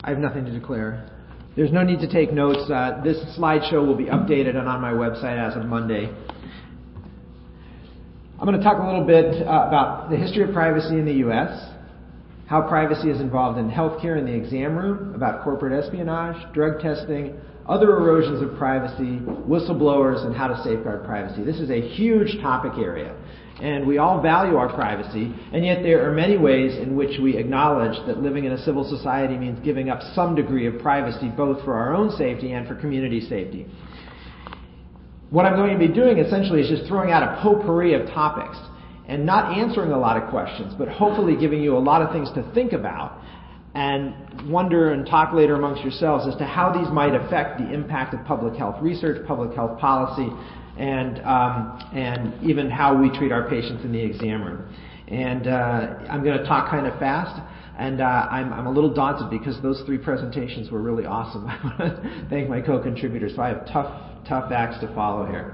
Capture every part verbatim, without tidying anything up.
I have nothing to declare. There's no need to take notes. Uh, this slideshow will be updated and on my website as of Monday. I'm going to talk a little bit uh, about the history of privacy in the U S, how privacy is involved in healthcare in the exam room, about corporate espionage, drug testing, other erosions of privacy, whistleblowers, and how to safeguard privacy. This is a huge topic area, and we all value our privacy, and yet there are many ways in which we acknowledge that living in a civil society means giving up some degree of privacy, both for our own safety and for community safety. What I'm going to be doing essentially is just throwing out a potpourri of topics and not answering a lot of questions, but hopefully giving you a lot of things to think about and wonder and talk later amongst yourselves as to how these might affect the impact of public health research, public health policy, and um, and even how we treat our patients in the exam room. And uh, I'm going to talk kind of fast, and uh, I'm, I'm a little daunted because those three presentations were really awesome. I want to thank my co-contributors. So I have tough, tough acts to follow here.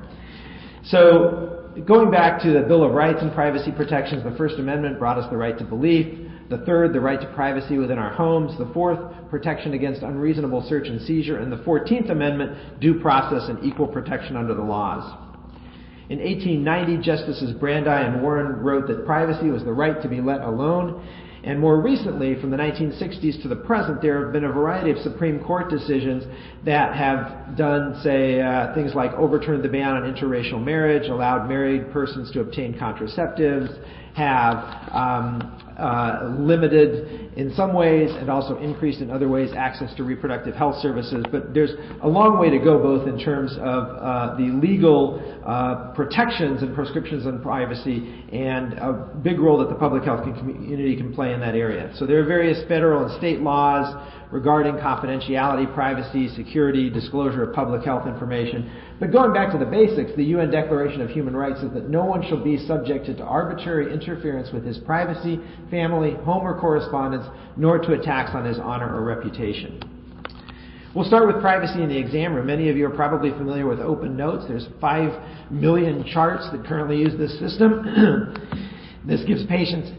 So going back to the Bill of Rights and privacy protections, the First Amendment brought us the right to belief. The third, the right to privacy within our homes. The fourth, protection against unreasonable search and seizure. And the fourteenth Amendment, due process and equal protection under the laws. In eighteen ninety, Justices Brandeis and Warren wrote that privacy was the right to be let alone. And more recently, from the nineteen sixties to the present, there have been a variety of Supreme Court decisions that have done, say, uh, things like overturned the ban on interracial marriage, allowed married persons to obtain contraceptives, have um, uh, limited in some ways and also increased in other ways access to reproductive health services. But there's a long way to go both in terms of uh, the legal uh, protections and prescriptions on privacy and a big role that the public health community can play in that area. So there are various federal and state laws regarding confidentiality, privacy, security, disclosure of public health information. But going back to the basics, the U N Declaration of Human Rights says that no one shall be subjected to arbitrary interference with his privacy, family, home, or correspondence, nor to attacks on his honor or reputation. We'll start with privacy in the exam room. Many of you are probably familiar with Open Notes. There's five million charts that currently use this system. This gives patients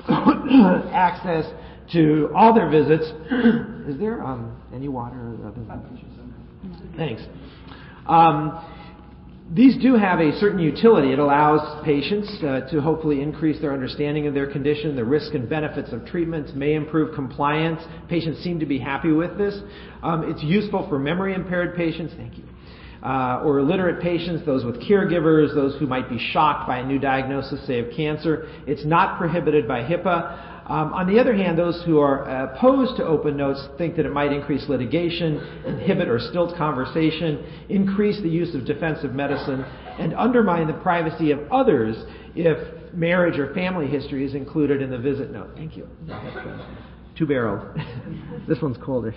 access to all their visits. Is there um, any water or other than Thanks. Um, these do have a certain utility. It allows patients uh, to hopefully increase their understanding of their condition. The risks and benefits of treatments may improve compliance. Patients seem to be happy with this. Um, it's useful for memory impaired patients. Thank you. Uh, or illiterate patients, those with caregivers, those who might be shocked by a new diagnosis, say, of cancer. It's not prohibited by HIPAA. Um, on the other hand, those who are opposed to Open Notes think that it might increase litigation, inhibit or stilt conversation, increase the use of defensive medicine, and undermine the privacy of others if marriage or family history is included in the visit note. Thank you. Two-barreled. This one's colder.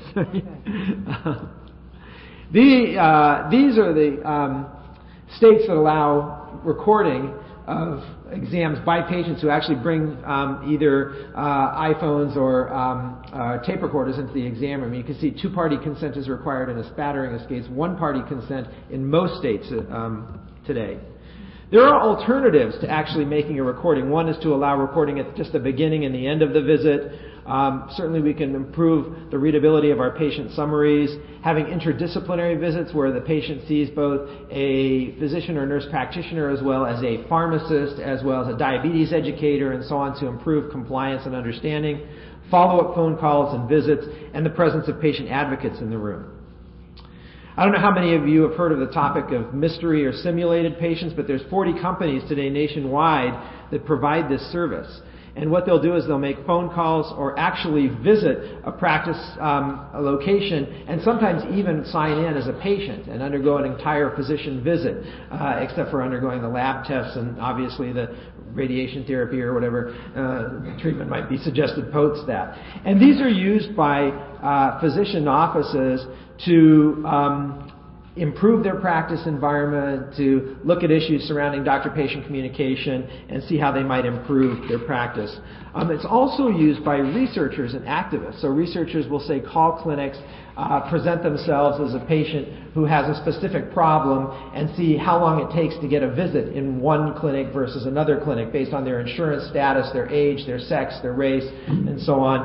the, uh, these are the um, states that allow recording of exams by patients who actually bring um, either uh, iPhones or um, uh, tape recorders into the exam room. You can see two-party consent is required in a spattering of states, one-party consent in most states um, today. There are alternatives to actually making a recording. One is to allow recording at just the beginning and the end of the visit. Um, certainly we can improve the readability of our patient summaries, having interdisciplinary visits where the patient sees both a physician or nurse practitioner as well as a pharmacist, as well as a diabetes educator and so on to improve compliance and understanding, follow-up phone calls and visits, and the presence of patient advocates in the room. I don't know how many of you have heard of the topic of mystery or simulated patients, but there's forty companies today nationwide that provide this service. And what they'll do is they'll make phone calls or actually visit a practice um, a location and sometimes even sign in as a patient and undergo an entire physician visit, uh, except for undergoing the lab tests and obviously the radiation therapy or whatever uh, treatment might be suggested post that. And these are used by uh, physician offices to um, improve their practice environment, to look at issues surrounding doctor-patient communication and see how they might improve their practice. Um, it's also used by researchers and activists. So researchers will say call clinics, uh, present themselves as a patient who has a specific problem and see how long it takes to get a visit in one clinic versus another clinic based on their insurance status, their age, their sex, their race, and so on.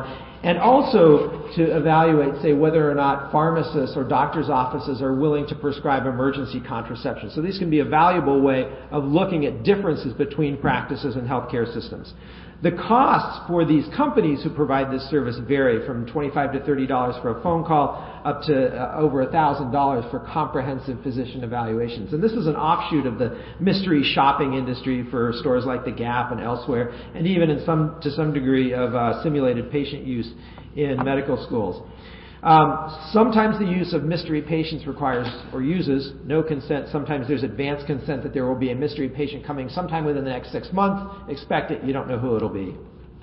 and also to evaluate, say, whether or not pharmacists or doctors' offices are willing to prescribe emergency contraception. So these can be a valuable way of looking at differences between practices and healthcare systems. The costs for these companies who provide this service vary from twenty-five to thirty dollars for a phone call up to uh, over one thousand dollars for comprehensive physician evaluations. And this is an offshoot of the mystery shopping industry for stores like the Gap and elsewhere, and even in some, to some degree of uh, simulated patient use in medical schools. Um, sometimes the use of mystery patients requires or uses no consent. Sometimes there's advanced consent that there will be a mystery patient coming sometime within the next six months. Expect it. You don't know who it'll be.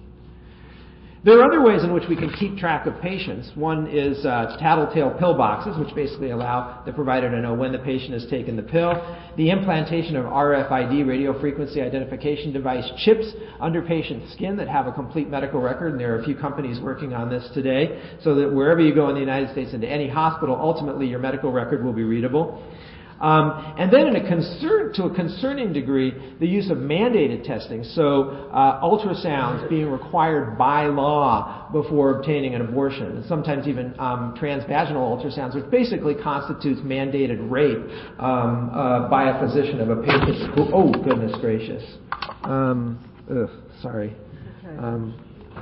There are other ways in which we can keep track of patients. One is uh, tattletale pill boxes, which basically allow the provider to know when the patient has taken the pill. The implantation of R F I D, radio frequency identification device, chips under patient skin that have a complete medical record, and there are a few companies working on this today, so that wherever you go in the United States into any hospital, ultimately your medical record will be readable. Um, and then in a concern, to a concerning degree, the use of mandated testing, so uh, ultrasounds being required by law before obtaining an abortion, and sometimes even um, transvaginal ultrasounds, which basically constitutes mandated rape um, uh, by a physician of a patient who, oh, goodness gracious. Um, ugh, sorry. Um,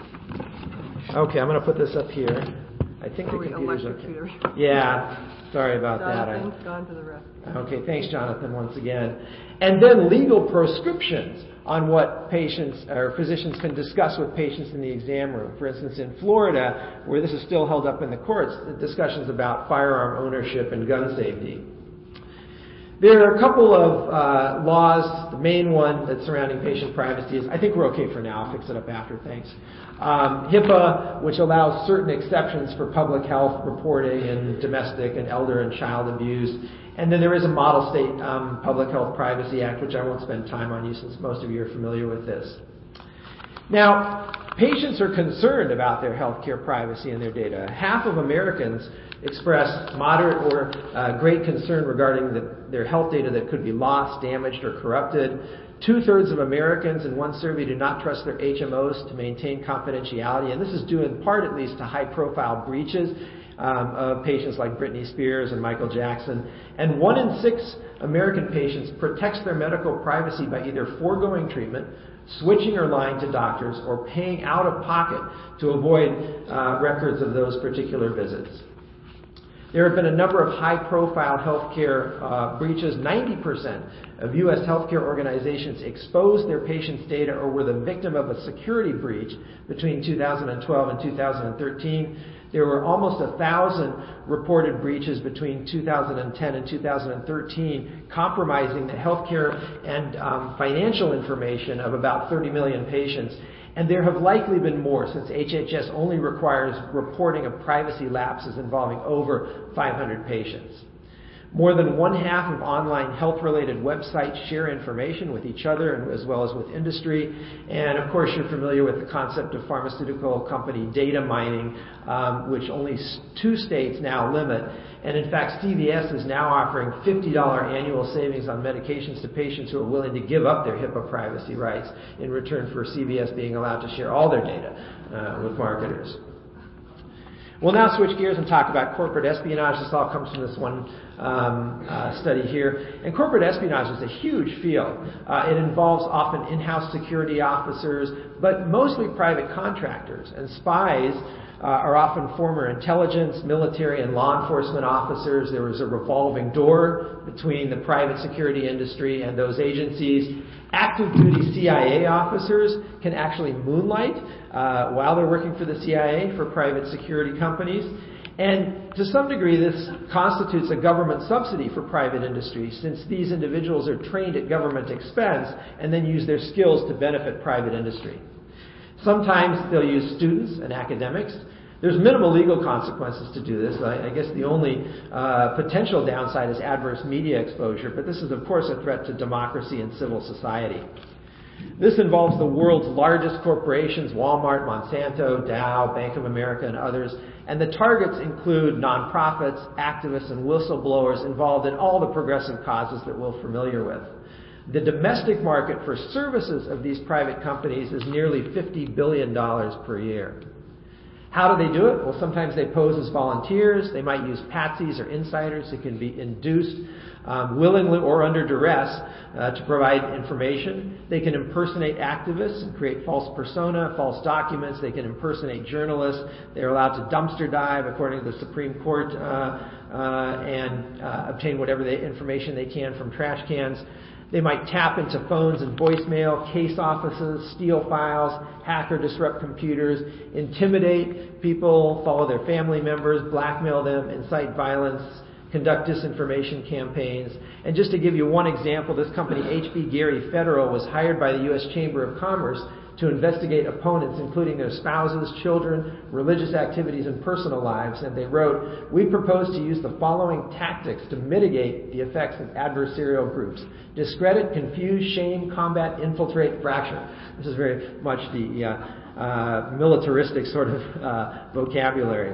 okay, I'm going to put this up here. I think the computer's okay. Yeah. Sorry about that. Jonathan's gone to the rest. Okay, thanks, Jonathan, once again. And then legal prescriptions on what patients or physicians can discuss with patients in the exam room. For instance, in Florida, where this is still held up in the courts, discussions about firearm ownership and gun safety. There are a couple of uh, laws. The main one that's surrounding patient privacy is, I think we're okay for now. I'll fix it up after, thanks. Um, HIPAA, which allows certain exceptions for public health reporting and domestic and elder and child abuse. And then there is a model state um, Public Health Privacy Act, which I won't spend time on you since most of you are familiar with this. Now, patients are concerned about their healthcare privacy and their data. Half of Americans express moderate or uh, great concern regarding the, their health data that could be lost, damaged, or corrupted. Two-thirds of Americans in one survey do not trust their H M Os to maintain confidentiality, and this is due in part at least to high-profile breaches um, of patients like Britney Spears and Michael Jackson. And one in six American patients protects their medical privacy by either foregoing treatment, switching or lying to doctors, or paying out of pocket to avoid uh, records of those particular visits. There have been a number of high-profile healthcare uh, breaches. ninety percent of U S healthcare organizations exposed their patients' data or were the victim of a security breach between two thousand twelve and two thousand thirteen. There were almost a thousand reported breaches between two thousand ten and two thousand thirteen, compromising the healthcare and um, financial information of about thirty million patients. And there have likely been more, since H H S only requires reporting of privacy lapses involving over five hundred patients. More than one half of online health-related websites share information with each other and as well as with industry. And of course, you're familiar with the concept of pharmaceutical company data mining, um, which only two states now limit. And in fact, C V S is now offering fifty dollars annual savings on medications to patients who are willing to give up their HIPAA privacy rights in return for C V S being allowed to share all their data uh, with marketers. We'll now switch gears and talk about corporate espionage. This all comes from this one um, uh, study here. And corporate espionage is a huge field. Uh, it involves often in-house security officers, but mostly private contractors. And spies uh, are often former intelligence, military, and law enforcement officers. There is a revolving door between the private security industry and those agencies. Active duty C I A officers can actually moonlight uh, while they're working for the C I A for private security companies. And to some degree, this constitutes a government subsidy for private industry, since these individuals are trained at government expense and then use their skills to benefit private industry. Sometimes they'll use students and academics. There's minimal legal consequences to do this. I, I guess the only uh, potential downside is adverse media exposure, but this is, of course, a threat to democracy and civil society. This involves the world's largest corporations, Walmart, Monsanto, Dow, Bank of America, and others. And the targets include nonprofits, activists, and whistleblowers involved in all the progressive causes that we're familiar with. The domestic market for services of these private companies is nearly fifty billion dollars per year. How do they do it? Well, sometimes they pose as volunteers. They might use patsies or insiders who can be induced um, willingly or under duress uh, to provide information. They can impersonate activists and create false persona, false documents. They can impersonate journalists. They're allowed to dumpster dive, according to the Supreme Court, uh, uh, and uh, obtain whatever they, information they can from trash cans. They might tap into phones and voicemail, case offices, steal files, hack or disrupt computers, intimidate people, follow their family members, blackmail them, incite violence, conduct disinformation campaigns. And just to give you one example, this company, H B Gary Federal, was hired by the U S Chamber of Commerce to investigate opponents, including their spouses, children, religious activities, and personal lives. And they wrote, "We propose to use the following tactics to mitigate the effects of adversarial groups: discredit, confuse, shame, combat, infiltrate, fracture." This is very much the uh, uh, militaristic sort of uh, vocabulary.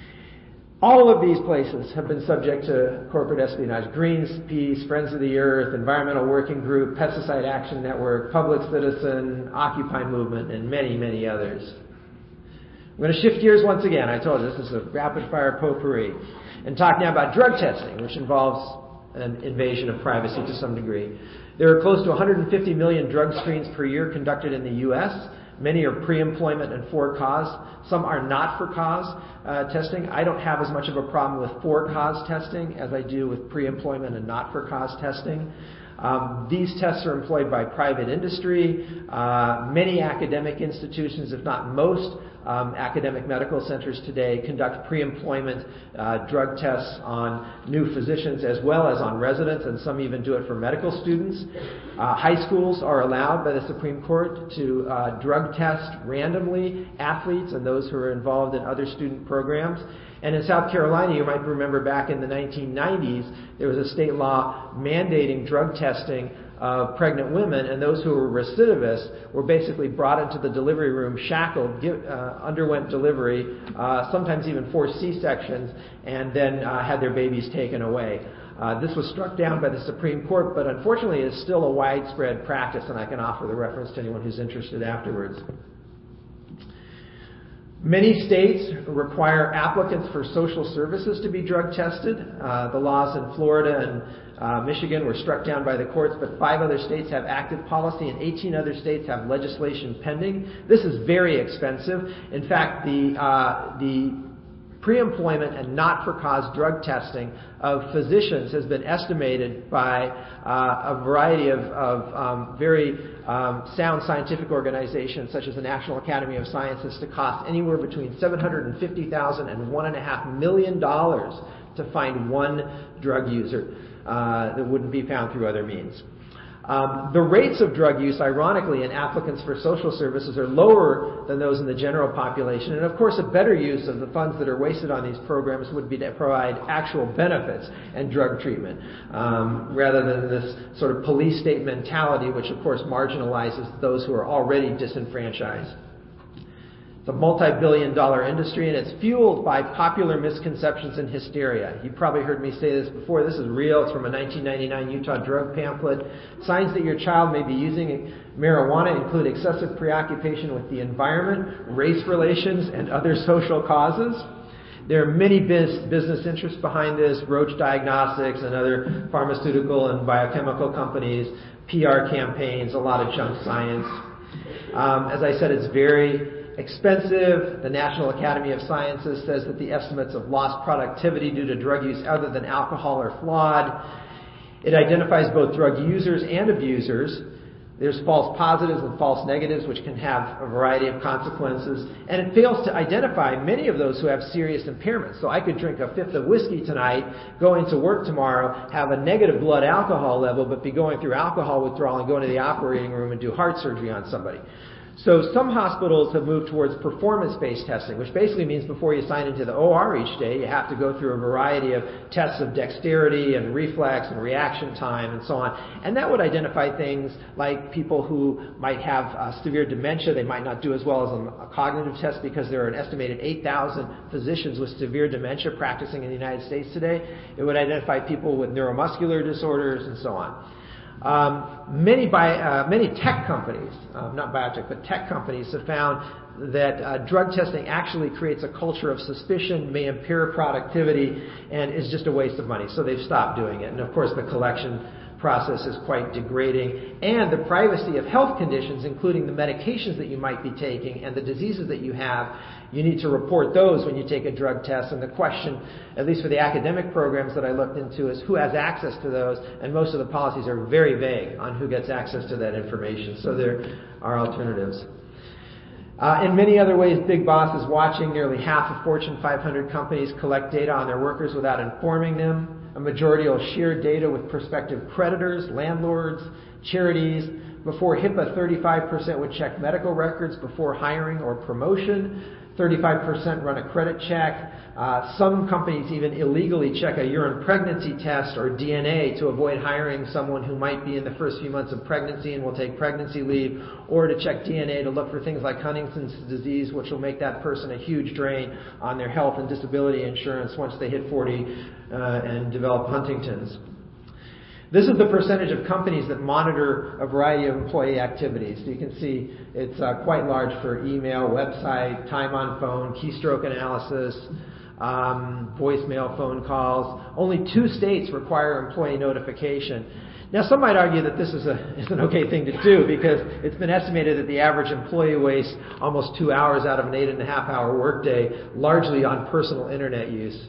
All of these places have been subject to corporate espionage. Greenpeace, Friends of the Earth, Environmental Working Group, Pesticide Action Network, Public Citizen, Occupy Movement, and many, many others. I'm going to shift gears once again. I told you this is a rapid-fire potpourri. And talk now about drug testing, which involves an invasion of privacy to some degree. There are close to one hundred fifty million drug screens per year conducted in the U S Many are pre-employment and for-cause. Some are not for-cause uh, testing. I don't have as much of a problem with for-cause testing as I do with pre-employment and not-for-cause testing. Um, these tests are employed by private industry. Uh, many academic institutions, if not most, um, academic medical centers today conduct pre-employment uh, drug tests on new physicians as well as on residents, and some even do it for medical students. Uh, high schools are allowed by the Supreme Court to uh, drug test randomly athletes and those who are involved in other student programs. And in South Carolina, you might remember back in the nineteen nineties, there was a state law mandating drug testing of pregnant women, and those who were recidivists were basically brought into the delivery room, shackled, give, uh, underwent delivery, uh, sometimes even four C-sections, and then uh, had their babies taken away. Uh, this was struck down by the Supreme Court, but unfortunately is still a widespread practice, and I can offer the reference to anyone who's interested afterwards. Many states require applicants for social services to be drug tested. Uh, the laws in Florida and uh, Michigan were struck down by the courts, but five other states have active policy and eighteen other states have legislation pending. This is very expensive. In fact, the uh, the pre-employment and not-for-cause drug testing of physicians has been estimated by uh, a variety of, of um, very um, sound scientific organizations, such as the National Academy of Sciences, to cost anywhere between seven hundred fifty thousand dollars and one point five million dollars to find one drug user uh, that wouldn't be found through other means. Um, the rates of drug use, ironically, in applicants for social services are lower than those in the general population. And, of course, a better use of the funds that are wasted on these programs would be to provide actual benefits and drug treatment, um, rather than this sort of police state mentality, which, of course, marginalizes those who are already disenfranchised. It's a multi-billion dollar industry, and it's fueled by popular misconceptions and hysteria. You've probably heard me say this before. This is real. It's from a nineteen ninety-nine Utah drug pamphlet. Signs that your child may be using marijuana include excessive preoccupation with the environment, race relations, and other social causes. There are many biz- business interests behind this: Roche Diagnostics and other pharmaceutical and biochemical companies, P R campaigns, a lot of junk science. Um, as I said, it's very expensive. The National Academy of Sciences says that the estimates of lost productivity due to drug use other than alcohol are flawed. It identifies both drug users and abusers. There's false positives and false negatives, which can have a variety of consequences. And it fails to identify many of those who have serious impairments. So I could drink a fifth of whiskey tonight, go into work tomorrow, have a negative blood alcohol level, but be going through alcohol withdrawal and go into the operating room and do heart surgery on somebody. So some hospitals have moved towards performance-based testing, which basically means before you sign into the O R each day, you have to go through a variety of tests of dexterity and reflex and reaction time and so on. And that would identify things like people who might have uh, severe dementia. They might not do as well as a, a cognitive test because there are an estimated eight thousand physicians with severe dementia practicing in the United States today. It would identify people with neuromuscular disorders and so on. Um, many, bi- uh, many tech companies, um, not biotech, but tech companies have found that uh, drug testing actually creates a culture of suspicion, may impair productivity, and is just a waste of money. So they've stopped doing it. And of course, the collection process is quite degrading. And the privacy of health conditions, including the medications that you might be taking and the diseases that you have, you need to report those when you take a drug test. And the question, at least for the academic programs that I looked into, is who has access to those? And most of the policies are very vague on who gets access to that information. So there are alternatives. Uh, in many other ways, Big Boss is watching. Nearly half of Fortune five hundred companies collect data on their workers without informing them. A majority will share data with prospective creditors, landlords, charities. Before HIPAA, thirty-five percent would check medical records before hiring or promotion. thirty-five percent run a credit check. Uh, some companies even illegally check a urine pregnancy test or D N A to avoid hiring someone who might be in the first few months of pregnancy and will take pregnancy leave, or to check D N A to look for things like Huntington's disease, which will make that person a huge drain on their health and disability insurance once they hit forty uh, and develop Huntington's. This is the percentage of companies that monitor a variety of employee activities. So you can see it's uh, quite large for email, website, time on phone, keystroke analysis, um, voicemail, phone calls. Only two states require employee notification. Now, some might argue that this is, a, is an okay thing to do because it's been estimated that the average employee wastes almost two hours out of an eight and a half hour workday, largely on personal internet use.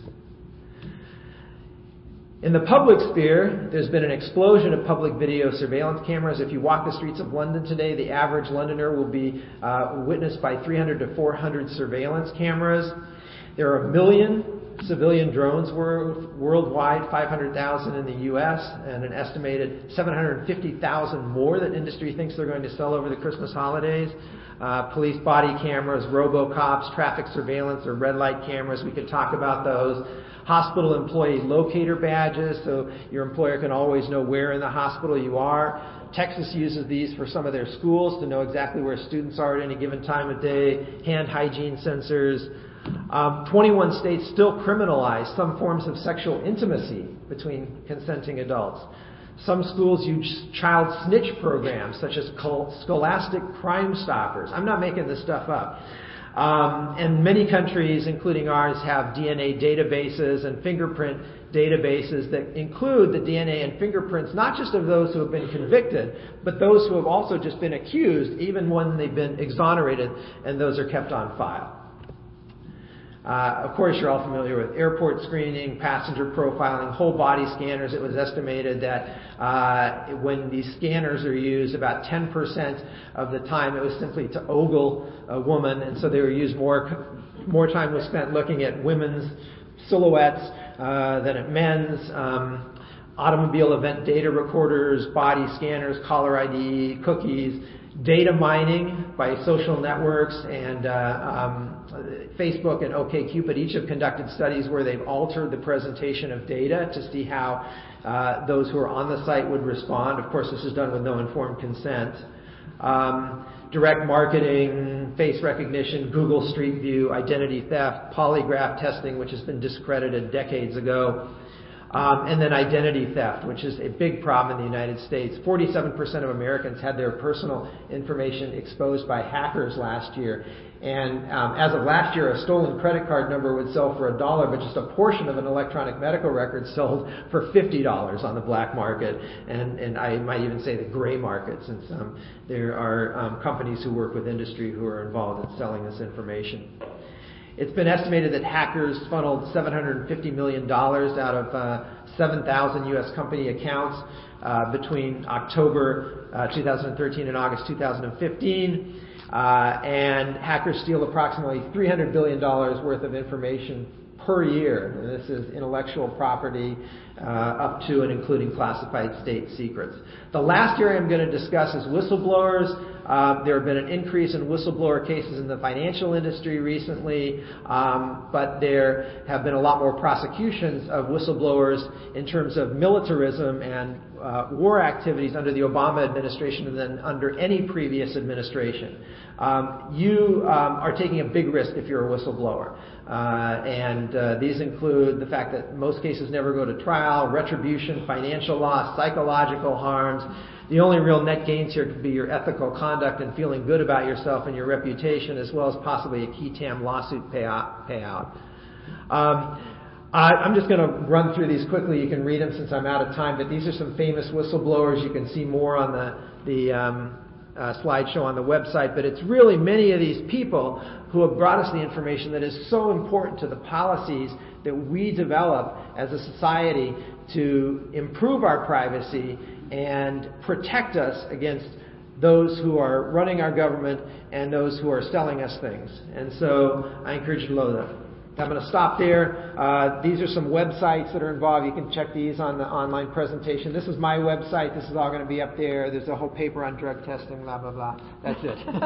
In the public sphere, there's been an explosion of public video surveillance cameras. If you walk the streets of London today, the average Londoner will be uh, witnessed by three hundred to four hundred surveillance cameras. There are a million civilian drones wor- worldwide, five hundred thousand in the U S, and an estimated seven hundred fifty thousand more that industry thinks they're going to sell over the Christmas holidays. Uh, police body cameras, robocops, traffic surveillance, or red light cameras. We could talk about those. Hospital employee locator badges, so your employer can always know where in the hospital you are. Texas uses these for some of their schools to know exactly where students are at any given time of day. Hand hygiene sensors. Um, twenty-one states still criminalize some forms of sexual intimacy between consenting adults. Some schools use child snitch programs such as Scholastic Crime Stoppers. I'm not making this stuff up. Um, and many countries, including ours, have D N A databases and fingerprint databases that include the D N A and fingerprints, not just of those who have been convicted, but those who have also just been accused, even when they've been exonerated, and those are kept on file. Uh, of course, you're all familiar with airport screening, passenger profiling, whole body scanners. It was estimated that uh, when these scanners are used, about ten percent of the time it was simply to ogle a woman, and so they were used more, more time was spent looking at women's silhouettes uh, than at men's. Um, automobile event data recorders, body scanners, caller I D, cookies, data mining by social networks, and uh, um, Facebook and OkCupid each have conducted studies where they've altered the presentation of data to see how uh, those who are on the site would respond. Of course, this is done with no informed consent. Um, direct marketing, face recognition, Google Street View, identity theft, polygraph testing, which has been discredited decades ago. Um, and then identity theft, which is a big problem in the United States. forty-seven percent of Americans had their personal information exposed by hackers last year. And um, as of last year, a stolen credit card number would sell for a dollar, but just a portion of an electronic medical record sold for fifty dollars on the black market. And, and I might even say the gray market, since um, there are um, companies who work with industry who are involved in selling this information. It's been estimated that hackers funneled seven hundred fifty million dollars out of uh, seven thousand U S company accounts uh, between October uh, two thousand thirteen and August two thousand fifteen. Uh, and hackers steal approximately three hundred billion dollars worth of information per year. And this is intellectual property uh, up to and including classified state secrets. The last area I'm going to discuss is whistleblowers. Uh, there have been an increase in whistleblower cases in the financial industry recently, um, but there have been a lot more prosecutions of whistleblowers in terms of militarism and uh, war activities under the Obama administration than under any previous administration. Um, you um, are taking a big risk if you're a whistleblower. Uh, and uh, these include the fact that most cases never go to trial, retribution, financial loss, psychological harms. The only real net gains here could be your ethical conduct and feeling good about yourself and your reputation, as well as possibly a qui tam lawsuit payout. payout. Um, I, I'm just going to run through these quickly. You can read them since I'm out of time, but these are some famous whistleblowers. You can see more on the, the um, uh, slideshow on the website, but it's really many of these people who have brought us the information that is so important to the policies that we develop as a society to improve our privacy and protect us against those who are running our government and those who are selling us things. And so I encourage you to load them. I'm going to stop there. Uh, these are some websites that are involved. You can check these on the online presentation. This is my website. This is all going to be up there. There's a whole paper on drug testing, blah, blah, blah. That's it. Thank you,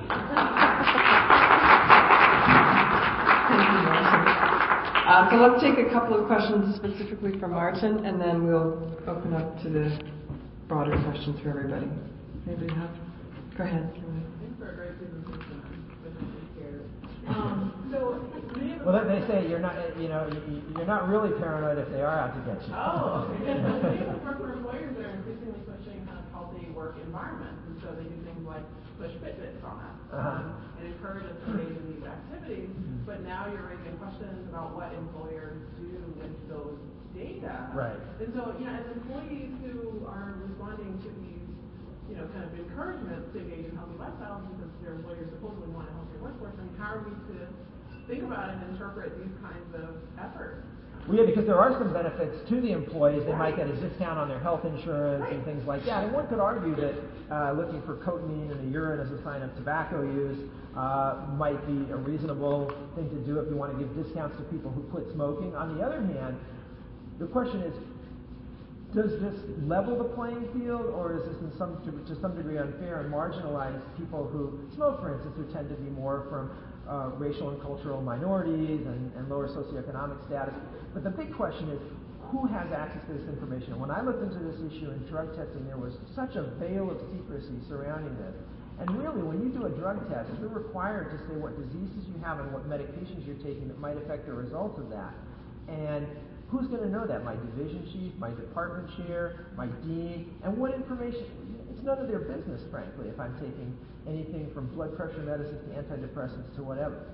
Martin. Uh, so let's take a couple of questions specifically from Martin, and then we'll open up to the broader questions for everybody. Anybody have? Go ahead. Thanks for a great presentation. Um, so, well, they say you're not, you know, you're not really paranoid if they are out to get you. Oh, okay. So many of the corporate employers are increasingly pushing kind of healthy work environments, and so they do things like push Fitbits on us um, uh-huh. and encourage us to engage in these activities. Mm-hmm. But now you're raising questions about what employers do with those data. Right. And so, you know, as employees who are responding to these, you know, kind of encouragements to engage in healthy lifestyles because their employers supposedly want a healthier workforce, I mean, how are we to think about and interpret these kinds of efforts? Well, yeah, because there are some benefits to the employees. They might get a discount on their health insurance and things like that. And one could argue that uh, looking for cotinine in the urine as a sign of tobacco use uh, might be a reasonable thing to do if you want to give discounts to people who quit smoking. On the other hand, the question is, does this level the playing field, or is this in some, to, to some degree unfair and marginalize people who smoke, for instance, who tend to be more from uh, racial and cultural minorities and, and lower socioeconomic status? But the big question is, who has access to this information? When I looked into this issue in drug testing, there was such a veil of secrecy surrounding this. And really, when you do a drug test, you're required to say what diseases you have and what medications you're taking that might affect the results of that. And who's going to know that? My division chief, my department chair, my dean, and what information? It's none of their business, frankly, if I'm taking anything from blood pressure medicines to antidepressants to whatever.